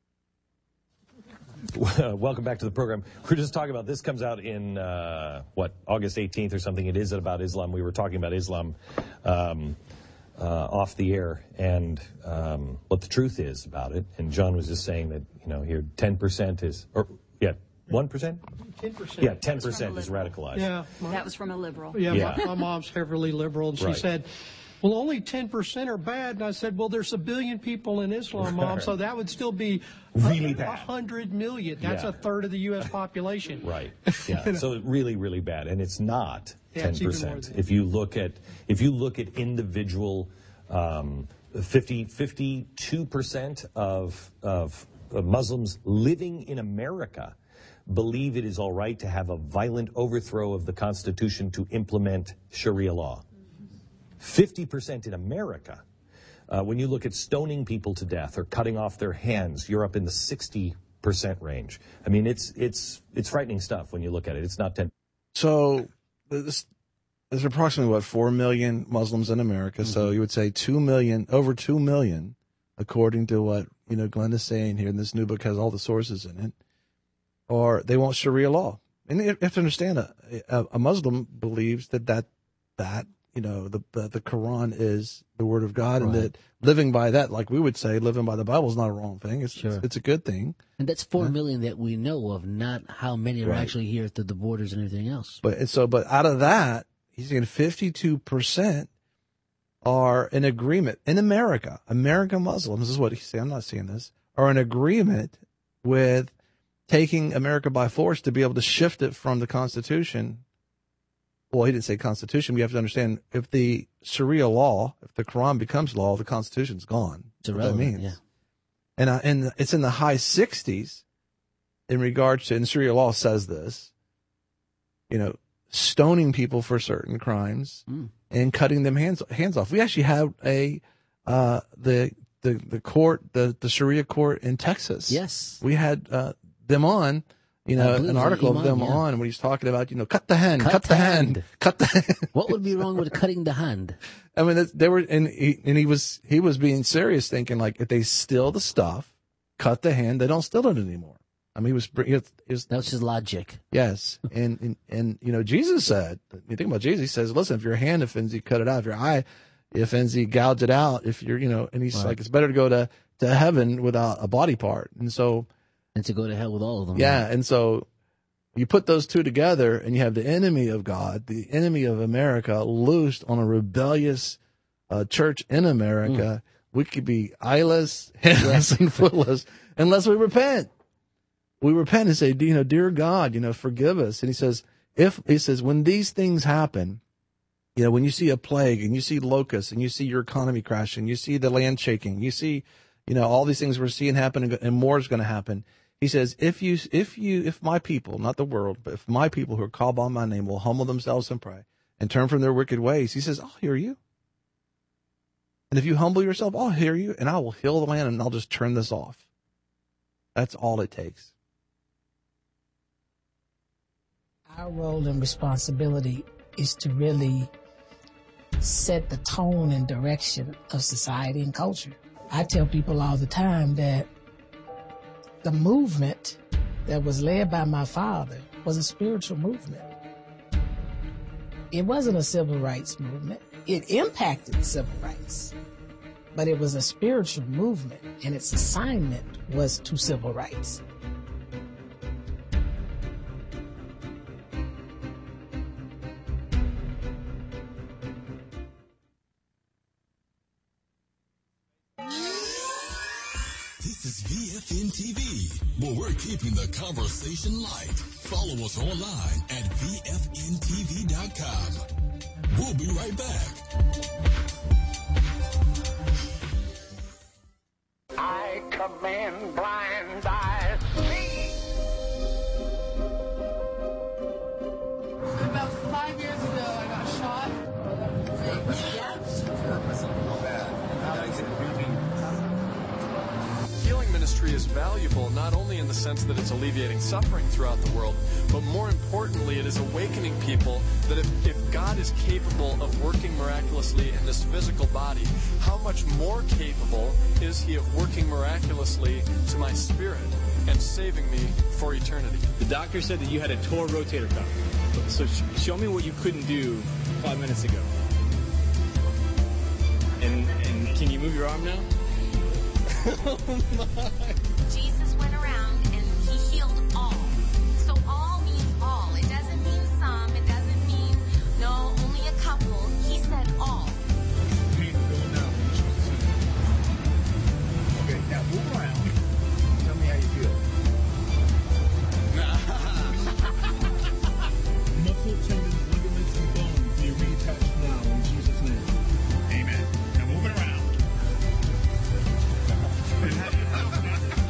Welcome back to the program. We're just talking about this comes out in, uh, what, August eighteenth or something. It is about Islam. We were talking about Islam um, uh, off the air and um, what the truth is about it. And John was just saying that, you know, here ten percent is, or, yeah, one percent? ten percent. Yeah, ten percent is radicalized. Yeah. That was from a liberal. Yeah, Yeah. My, my mom's heavily liberal, and she Right. said, well, only ten percent are bad. And I said, well, there's a billion people in Islam, Mom, so that would still be Really a, bad. a hundred million. That's Yeah. a third of the U S population. Right. Yeah. So really, really bad, and it's not Yeah, ten it's even more percent. than If you look at if you look at individual, um, fifty, fifty-two percent of of Muslims living in America believe it is all right to have a violent overthrow of the Constitution to implement Sharia law. fifty percent in America. Uh, when you look at stoning people to death or cutting off their hands, you're up in the sixty percent range. I mean, it's it's it's frightening stuff when you look at it. It's not ten. So this, there's approximately, what, four million Muslims in America. Mm-hmm. So you would say two million, over two million, according to what, you know, Glenn is saying here, and this new book has all the sources in it, or they want Sharia law. And you have to understand, a, a, a Muslim believes that that, that you know, the, the the Quran is the word of God, right. And that living by that, like we would say, living by the Bible is not a wrong thing. It's sure. it's, it's a good thing. And that's four yeah. million that we know of, not how many are right. actually here through the borders and everything else. But and so, but out of that, he's saying fifty-two percent are in agreement in America. American Muslims, this is what he's saying. I'm not saying this, are in agreement with taking America by force to be able to shift it from the Constitution. Well, he didn't say Constitution. You have to understand, if the Sharia law, if the Quran becomes law, the Constitution's gone. It's irrelevant, what that means. Yeah. And, uh, and it's in the high sixties in regards to, and Sharia law says this, you know, stoning people for certain crimes mm. and cutting them hands hands off. We actually have a uh, the the the court, the the Sharia court in Texas. Yes, we had uh, them on. You know, an article of them yeah. on when he's talking about, you know, cut the hand, cut, cut the hand. hand, cut the hand. What would be wrong with cutting the hand? I mean, they were, and he, and he was, he was being serious, thinking like, if they steal the stuff, cut the hand, they don't steal it anymore. I mean, he was, he was, he was that's his logic. Yes, and, and and you know, Jesus said, you think about Jesus, he says, listen, if your hand offends you, cut it out. If your eye offends you, gouge it out. If you're, you know, and he's right. like, it's better to go to to heaven without a body part, and so. And to go to hell with all of them. Yeah, right? And so you put those two together, and you have the enemy of God, the enemy of America, loosed on a rebellious uh, church in America. Mm. We could be eyeless, handless, and footless unless we repent. We repent and say, you know, dear God, you know, forgive us. And he says, if he says, when these things happen, you know, when you see a plague and you see locusts and you see your economy crashing, you see the land shaking, you see, you know, all these things we're seeing happen, and more is going to happen. He says, if you, if you, if my people, not the world, but if my people who are called by my name will humble themselves and pray and turn from their wicked ways, he says, I'll hear you. And if you humble yourself, I'll hear you, and I will heal the land, and I'll just turn this off. That's all it takes. Our role and responsibility is to really set the tone and direction of society and culture. I tell people all the time that the movement that was led by my father was a spiritual movement. It wasn't a civil rights movement. It impacted civil rights, but it was a spiritual movement, and its assignment was to civil rights. This is V F N T V, where we're keeping the conversation light. Follow us online at V F N T V dot com. We'll be right back. I command blind eyes see. About five years ago, I got shot. Healing ministry is valuable not only in the sense that it's alleviating suffering throughout the world, but more importantly, it is awakening people that if, if God is capable of working miraculously in this physical body, how much more capable is he of working miraculously to my spirit and saving me for eternity? The doctor said that you had a torn rotator cuff. So sh- show me what you couldn't do five minutes ago. And, and can you move your arm now? Oh my. Jesus went around and he healed all. So all means all. It doesn't mean some. It doesn't mean, no, only a couple. He said all. Okay, now move around. Tell me how you feel. Muscle, tendons, ligaments, and bones be reattached now in Jesus' name. Amen. Now move it around.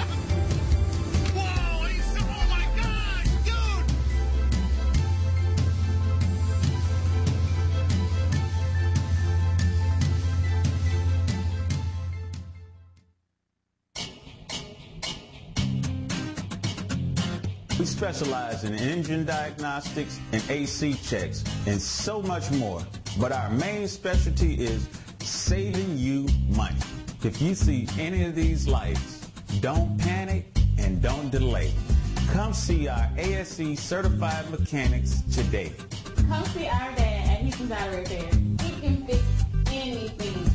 specialize in engine diagnostics and A C checks and so much more. But our main specialty is saving you money. If you see any of these lights, don't panic and don't delay. Come see our A S E certified mechanics today. Come see our dad at Houston's Auto Repair. He can fix anything.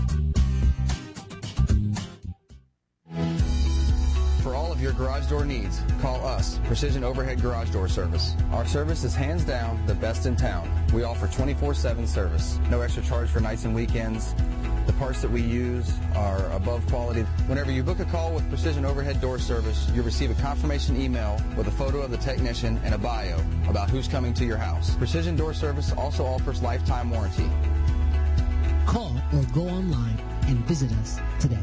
For all of your garage door needs, call us, Precision Overhead Garage Door Service. Our service is hands down the best in town. We offer twenty-four seven service. No extra charge for nights and weekends. The parts that we use are above quality. Whenever you book a call with Precision Overhead Door Service, you'll receive a confirmation email with a photo of the technician and a bio about who's coming to your house. Precision Door Service also offers lifetime warranty. Call or go online and visit us today.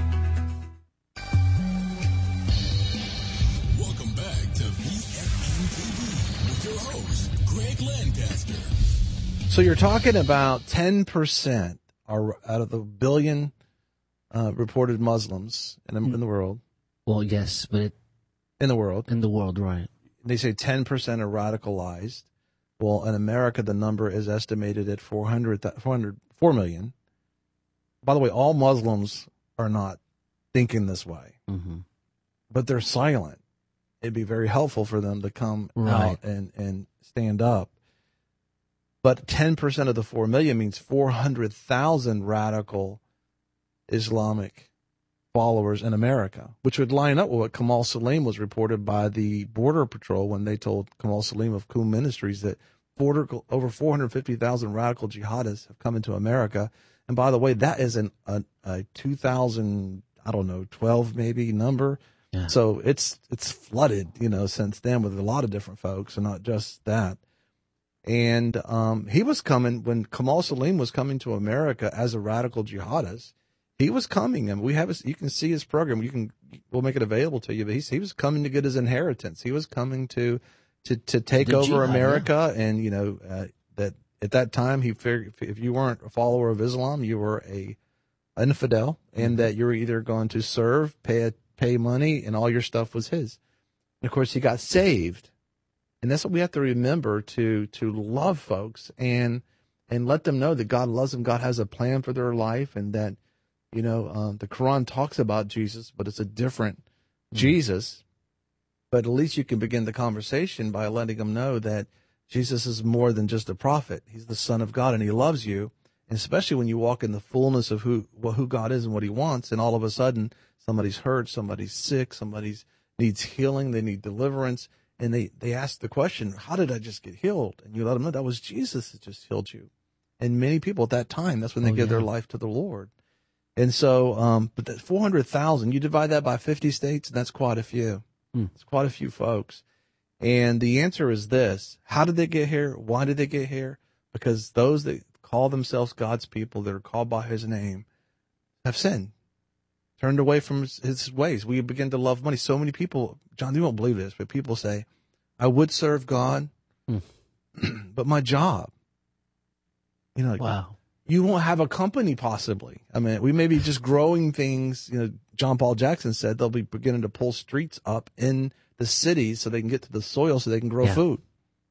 Welcome back to V F N T V with your host, Greg Lancaster. So you're talking about ten percent are out of the billion uh, reported Muslims in, in the world. Well, yes, but it, in the world. In the world, right. They say ten percent are radicalized. Well, in America, the number is estimated at four hundred, four hundred, four million. By the way, all Muslims are not thinking this way, mm-hmm. but they're silent. It'd be very helpful for them to come Right. out and, and stand up. But ten percent of the four million means four hundred thousand radical Islamic followers in America, which would line up with what Kamal Salim was reported by the Border Patrol when they told Kamal Salim of Qum Ministries that border, over four hundred fifty thousand radical jihadists have come into America. And by the way, that is an, a, a two thousand, I don't know, twelve maybe number. Yeah. So it's it's flooded, you know, since then with a lot of different folks, and not just that. And um, he was coming when Kamal Salim was coming to America as a radical jihadist. He was coming, and we have a, you can see his program. You can we'll make it available to you. But he's, he was coming to get his inheritance. He was coming to to to take The over jihad, America, yeah. And you know uh, that at that time he figured if you weren't a follower of Islam, you were a infidel, and that you were either going to serve, pay a, pay money, and all your stuff was his. And of course, he got saved. And that's what we have to remember to to love folks and and let them know that God loves them. God has a plan for their life, and that, you know, um, the Quran talks about Jesus, but it's a different mm-hmm. Jesus. But at least you can begin the conversation by letting them know that Jesus is more than just a prophet. He's the Son of God, and he loves you. And especially when you walk in the fullness of who who God is and what he wants, and all of a sudden somebody's hurt, somebody's sick, somebody needs healing, they need deliverance. And they, they ask the question, how did I just get healed? And you let them know that was Jesus that just healed you. And many people at that time, that's when they Oh, give yeah. their life to the Lord. And so, um, but that four hundred thousand, you divide that by fifty states, and that's quite a few. Hmm. It's quite a few folks. And the answer is this. How did they get here? Why did they get here? Because those that call themselves God's people, that are called by his name, have sinned. Turned away from his, his ways. We begin to love money. So many people, John, you won't believe this, but people say, I would serve God, Hmm. but my job, you know, Wow. you won't have a company possibly. I mean, we may be just growing things. You know, John Paul Jackson said they'll be beginning to pull streets up in the cities so they can get to the soil so they can grow Yeah. food.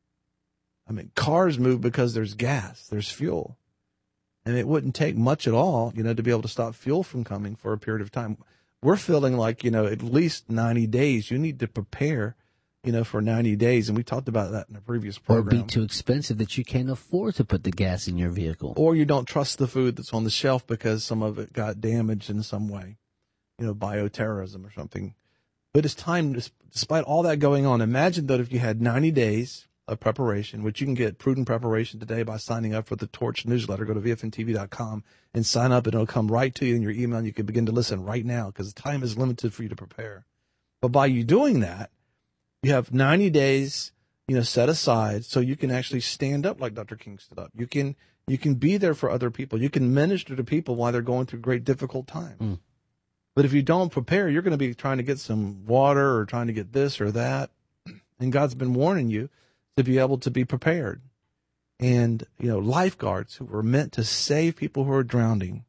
I mean, cars move because there's gas, there's fuel. And it wouldn't take much at all, you know, to be able to stop fuel from coming for a period of time. We're feeling like, you know, at least ninety days. You need to prepare, you know, for ninety days. And we talked about that in a previous Or program. be too expensive that you can't afford to put the gas in your vehicle. Or you don't trust the food that's on the shelf because some of it got damaged in some way, you know, bioterrorism or something. But it's time, despite all that going on, imagine that if you had ninety days of preparation, which you can get prudent preparation today by signing up for the Torch newsletter. Go to V F N T V dot com and sign up, and it'll come right to you in your email, and you can begin to listen right now because time is limited for you to prepare. But by you doing that, you have ninety days, you know, set aside so you can actually stand up like Doctor King stood up. You can you can be there for other people. You can minister to people while they're going through great difficult times. Mm. But if you don't prepare, you're going to be trying to get some water or trying to get this or that. And God's been warning you to be able to be prepared. And, you know, lifeguards who were meant to save people who are drowning,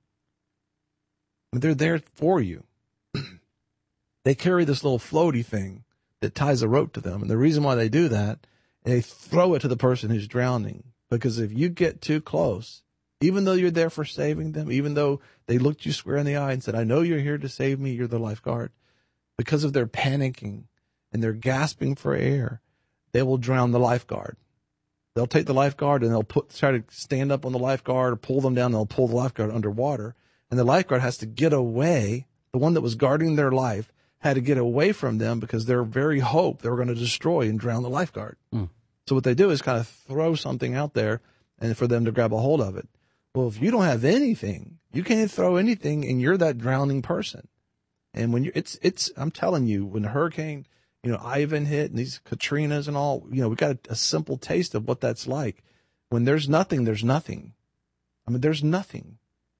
they're there for you. They carry this little floaty thing that ties a rope to them. And the reason why they do that, they throw it to the person who's drowning. Because if you get too close, even though you're there for saving them, even though they looked you square in the eye and said, I know you're here to save me, you're the lifeguard, because of their panicking and their gasping for air, they will drown the lifeguard. They'll take the lifeguard and they'll put try to stand up on the lifeguard or pull them down. And they'll pull the lifeguard underwater. And the lifeguard has to get away. The one that was guarding their life had to get away from them because their very hope they were going to destroy and drown the lifeguard. Mm. So what they do is kind of throw something out there and for them to grab a hold of it. Well, if you don't have anything, you can't throw anything and you're that drowning person. And when you it's, it's, I'm telling you, when the hurricane, you know, Ivan hit and these Katrinas and all, you know, we got a, a simple taste of what that's like. When there's nothing, there's nothing. I mean, there's nothing.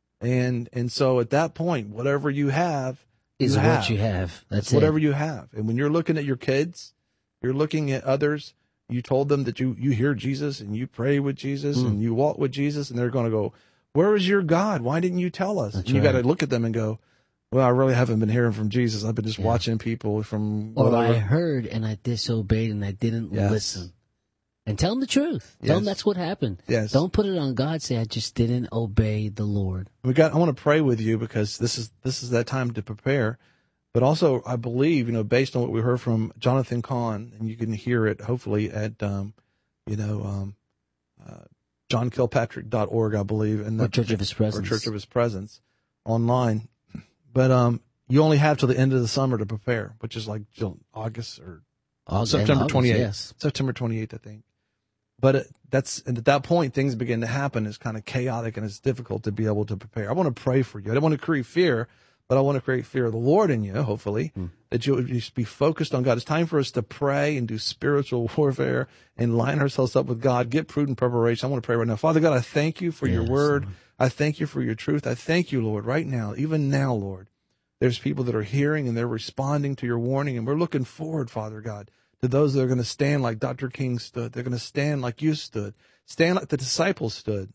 And, and so at that point, whatever you have is you what have. you have. That's it's whatever it. you have. And when you're looking at your kids, you're looking at others, you told them that you, you hear Jesus and you pray with Jesus Mm. and you walk with Jesus, and they're going to go, where is your God? Why didn't you tell us? That's And you right. got to look at them and go, well, I really haven't been hearing from Jesus. I've been just Yeah. watching people from Or whatever. I heard and I disobeyed and I didn't Yes. listen. And tell them the truth. Tell them Yes. that's what happened. Yes. Don't put it on God. Say, I just didn't obey the Lord. We got. I want to pray with you because this is this is that time to prepare. But also, I believe, you know, based on what we heard from Jonathan Cahn, and you can hear it hopefully at, um, you know, um, uh, john kilpatrick dot org, I believe, and Or Church of His Presence. or Church of His Presence online. But um, you only have till the end of the summer to prepare, which is like June, August or August, September August, twenty-eighth. yes. September twenty-eighth, I think. But it, that's and at that point, things begin to happen. It's kind of chaotic and it's difficult to be able to prepare. I want to pray for you. I don't want to create fear, but I want to create fear of the Lord in you, hopefully, Mm. that you would just be focused on God. It's time for us to pray and do spiritual warfare and line ourselves up with God, get prudent preparation. I want to pray right now. Father God, I thank you for your Yes, word. Lord. I thank you for your truth. I thank you, Lord, right now, even now, Lord. There's people that are hearing and they're responding to your warning, and we're looking forward, Father God, to those that are going to stand like Doctor King stood. They're going to stand like you stood, stand like the disciples stood.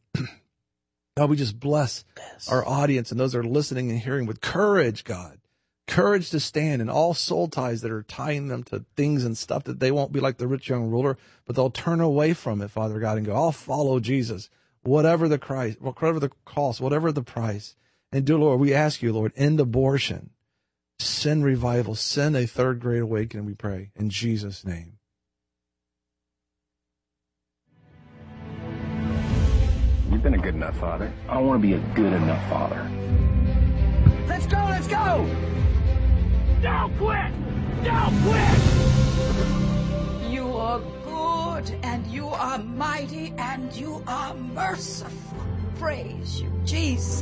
God, we just bless Yes. our audience and those that are listening and hearing with courage, God. Courage to stand, and all soul ties that are tying them to things and stuff that they won't be like the rich young ruler, but they'll turn away from it, Father God, and go, I'll follow Jesus, whatever the Christ, whatever the cost, whatever the price. And dear Lord, we ask you, Lord, end abortion, send revival, send a third great awakening, we pray, in Jesus' name. You've been a good enough father. I want to be a good enough father. Let's go, let's go! Don't quit! Don't quit! You are good, and you are mighty, and you are merciful. Praise you, Jesus.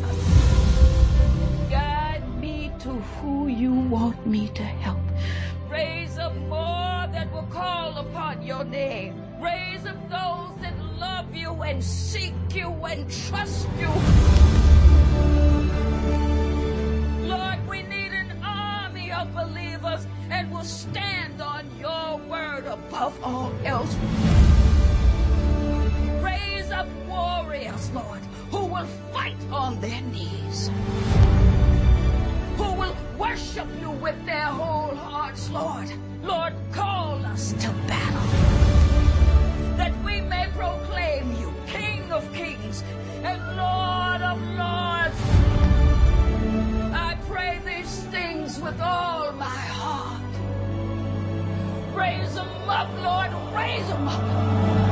Guide me to who you want me to help. Raise up more that will call upon your name. Raise up those that love you and seek you and trust you. Lord, we need an army of believers and will stand on your word above all else. Raise up warriors, Lord, who will fight on their knees, who will worship you with their whole hearts, Lord. Lord, call us to battle, that we may proclaim you King of kings and Lord of lords. I pray these things with all my heart. Raise them up, Lord, raise them up.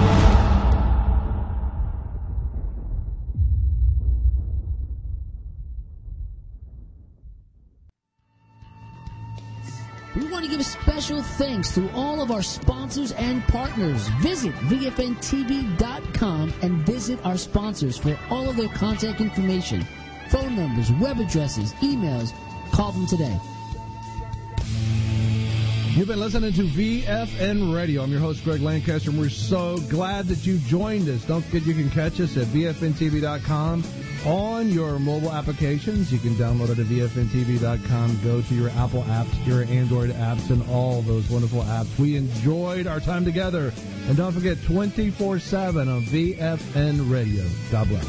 We want to give special thanks to all of our sponsors and partners. Visit V F N T V dot com and visit our sponsors for all of their contact information, phone numbers, web addresses, emails. Call them today. You've been listening to V F N Radio. I'm your host, Greg Lancaster, and we're so glad that you joined us. Don't forget you can catch us at V F N T V dot com on your mobile applications. You can download it at V F N T V dot com. Go to your Apple apps, your Android apps, and all those wonderful apps. We enjoyed our time together. And don't forget, twenty-four seven on V F N Radio. God bless.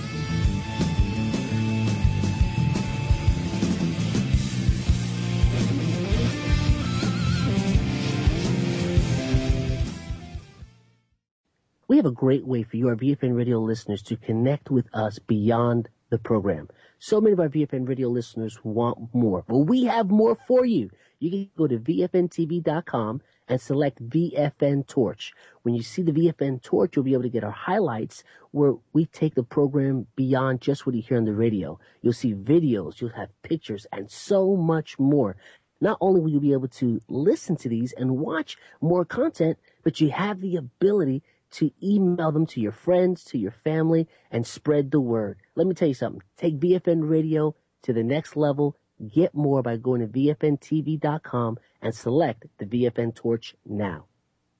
We have a great way for you, our V F N Radio listeners, to connect with us beyond the program. So many of our V F N Radio listeners want more. Well, we have more for you. You can go to V F N T V dot com and select V F N Torch. When you see the V F N Torch, you'll be able to get our highlights where we take the program beyond just what you hear on the radio. You'll see videos, you'll have pictures, and so much more. Not only will you be able to listen to these and watch more content, but you have the ability to email them to your friends, to your family, and spread the word. Let me tell you something. Take V F N Radio to the next level. Get more by going to V F N T V dot com and select the V F N Torch now.